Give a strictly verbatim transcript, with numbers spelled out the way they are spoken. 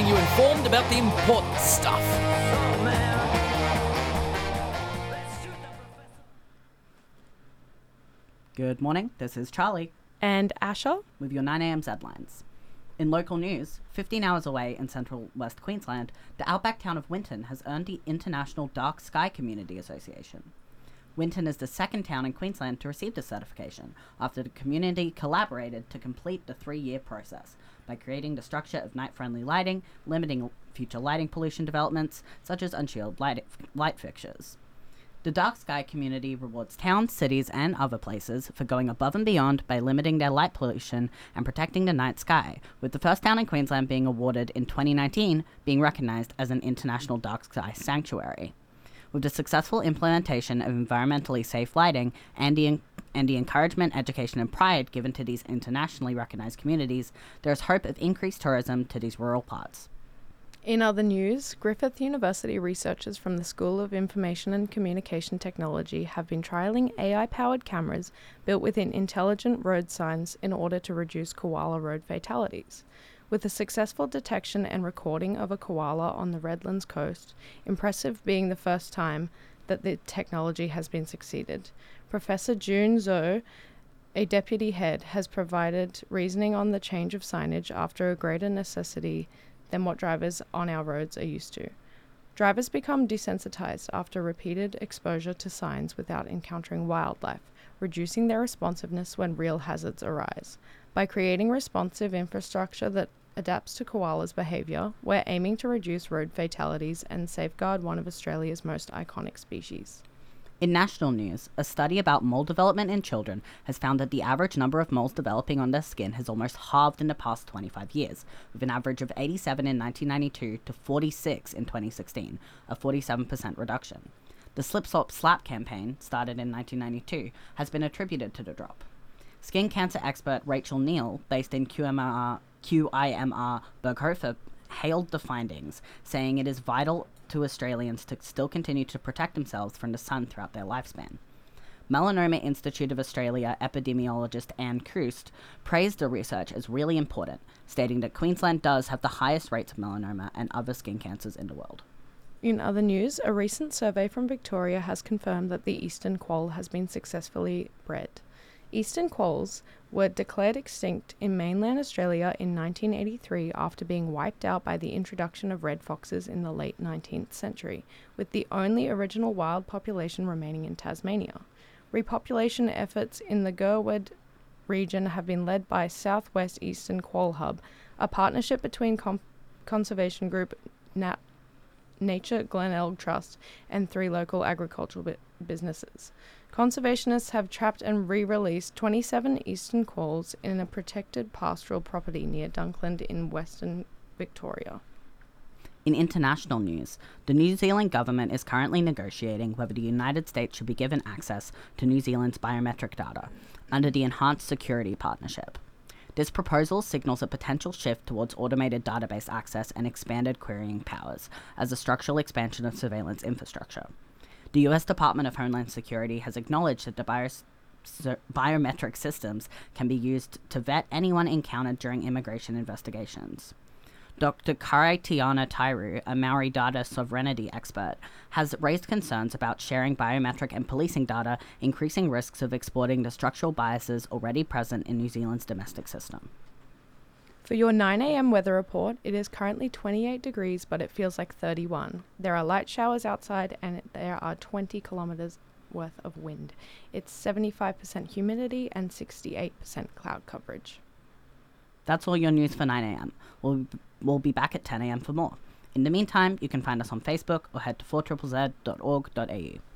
keeping you informed about the important stuff. Good morning, this is Charlie. And Asher. With your nine a.m. Z-Lines. In local news, fifteen hours away in central West Queensland, the outback town of Winton has earned the International Dark Sky Community Association. Winton is the second town in Queensland to receive this certification, after the community collaborated to complete the three-year process by creating the structure of night-friendly lighting, limiting future lighting pollution developments, such as unshielded light, light fixtures. The Dark Sky community rewards towns, cities, and other places for going above and beyond by limiting their light pollution and protecting the night sky, with the first town in Queensland being awarded in twenty nineteen being recognised as an international dark sky sanctuary. With the successful implementation of environmentally safe lighting and the, and the encouragement, education, and pride given to these internationally recognised communities, there is hope of increased tourism to these rural parts. In other news, Griffith University researchers from the School of Information and Communication Technology have been trialling A I-powered cameras built within intelligent road signs in order to reduce koala road fatalities. With the successful detection and recording of a koala on the Redlands coast, impressive being the first time that the technology has been succeeded, Professor June Zhou, a deputy head, has provided reasoning on the change of signage after a greater necessity than what drivers on our roads are used to. Drivers become desensitized after repeated exposure to signs without encountering wildlife, reducing their responsiveness when real hazards arise. By creating responsive infrastructure that adapts to koalas' behaviour, we're aiming to reduce road fatalities and safeguard one of Australia's most iconic species. In national news, a study about mole development in children has found that the average number of moles developing on their skin has almost halved in the past twenty-five years, with an average of eighty-seven in nineteen ninety-two to forty-six in twenty sixteen, a forty-seven percent reduction. The Slip Slop Slap campaign, started in nineteen ninety-two, has been attributed to the drop. Skin cancer expert Rachel Neal, based in Q M R, Q I M R Berghofer, hailed the findings, saying it is vital to Australians to still continue to protect themselves from the sun throughout their lifespan. Melanoma Institute of Australia epidemiologist Anne Krust praised the research as really important, stating that Queensland does have the highest rates of melanoma and other skin cancers in the world. In other news, a recent survey from Victoria has confirmed that the eastern quoll has been successfully bred. Eastern quolls were declared extinct in mainland Australia in nineteen eighty-three after being wiped out by the introduction of red foxes in the late nineteenth century, with the only original wild population remaining in Tasmania. Repopulation efforts in the Gurwood region have been led by Southwest Eastern Quoll Hub, a partnership between com- conservation group Nat- Nature Glenelg Trust and three local agricultural bu- businesses. Conservationists have trapped and re-released twenty-seven eastern quolls in a protected pastoral property near Dunkland in Western Victoria. In international news, the New Zealand government is currently negotiating whether the United States should be given access to New Zealand's biometric data under the Enhanced Security Partnership. This proposal signals a potential shift towards automated database access and expanded querying powers as a structural expansion of surveillance infrastructure. The U S Department of Homeland Security has acknowledged that the bios- biometric systems can be used to vet anyone encountered during immigration investigations. Doctor Karaitiana Tairu, a Maori data sovereignty expert, has raised concerns about sharing biometric and policing data, increasing risks of exploiting the structural biases already present in New Zealand's domestic system. For your nine a.m. weather report, it is currently twenty-eight degrees, but it feels like thirty-one. There are light showers outside, and there are twenty kilometres worth of wind. It's seventy-five percent humidity and sixty-eight percent cloud coverage. That's all your news for nine a.m. We'll, we'll be back at ten a.m. for more. In the meantime, you can find us on Facebook or head to four z z dot org dot a u.